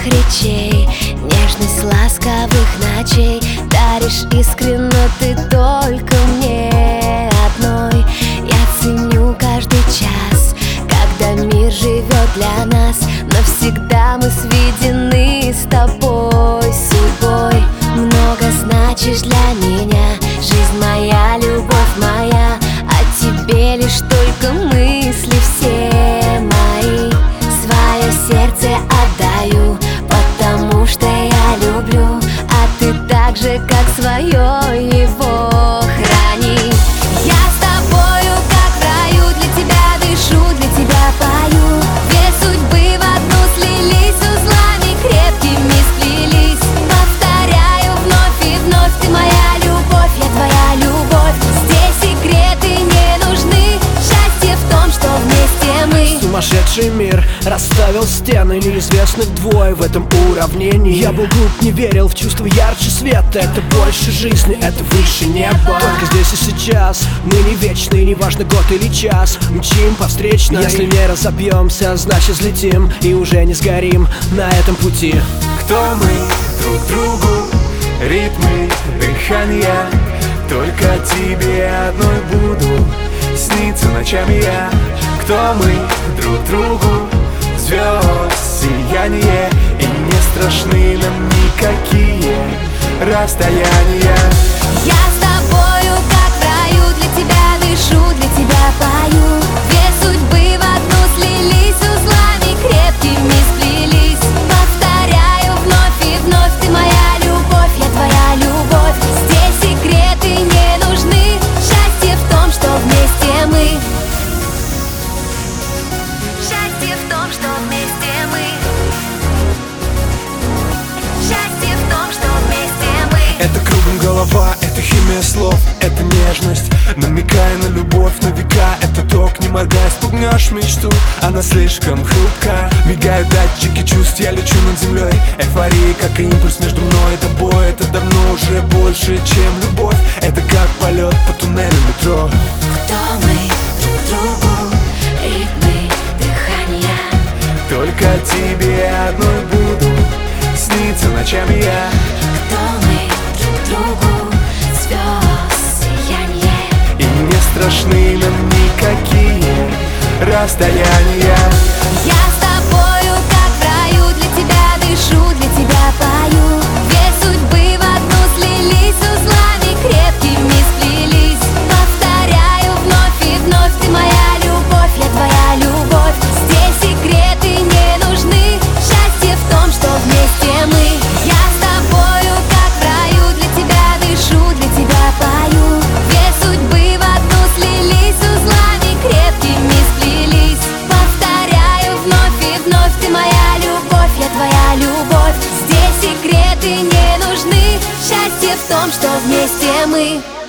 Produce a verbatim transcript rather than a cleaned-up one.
нежных речей, нежность ласковых ночей. Даришь искренно ты только мне одной. Я ценю каждый час, когда мир живет для нас. Навсегда мы сведены с тобой судьбой. Много значишь для меня, жизнь моя, любовь моя. О тебе лишь только мысли все мои. Свое сердце отдаю, потому что я люблю, а ты так же, как свое, его храни. Я с тобою, как в раю, для тебя дышу, для тебя пою. Две судьбы в одну слились, узлами крепкими сплелись. Повторяю вновь и вновь, ты моя любовь, я твоя любовь. Здесь секреты не нужны, счастье в том, что вместе мы. Сумасшедший мир расставил стены, неизвестных двое в этом уравнении. Я был глуп, не верил в чувство ярче света. Это больше жизни, это выше неба. Только здесь и сейчас, мы не вечны, неважно год или час. Мчим по встречной, если не разобьемся, значит взлетим и уже не сгорим на этом пути. Кто мы друг другу, ритмы дыхания. Только тебе одной буду сниться ночами я. Кто мы друг другу, звезд сияние. И не страшны нам никакие расстояния. Я с тобою, как в раю, для тебя дышу, для тебя пою. Две судьбы в одну слились, узлами крепкими сплелись. Повторяю вновь и вновь, ты моя любовь, я твоя любовь. Здесь секреты не нужны, счастье в том, что вместе мы. Счастье в том, что вместе мы. Счастье в том, что вместе мы. Это кругом голова, это химия слов, это нежность, намекая на любовь на века. Это ток, не моргая, спугнешь мечту, она слишком хрупка. Мигают датчики чувств, я лечу над землей. Эйфория, как и импульс между мной и тобой. Это давно уже больше, чем любовь. Это как полет по туннелю метро. Кто мы друг другу, ритмы дыхания. Только тебе одной буду сниться ночами я. Кто мы друг другу, звезд сияние. И не страшны нам никакие расстояния. Я с тобою, как в раю, для тебя дышу, для тебя пою. Две судьбы в одну слились, узлами крепкими сплелись. Повторяю вновь и вновь, ты моя любовь, я твоя любовь. Здесь секреты не нужны, счастье в том, что вместе мы. Я с тобою, как в раю, для тебя дышу, для тебя пою. Две судьбы в одну слились, узлами крепкими сплелись. Повторяю вновь и вновь, ты моя любовь, я твоя любовь. Здесь секреты не нужны, счастье в том, что вместе мы.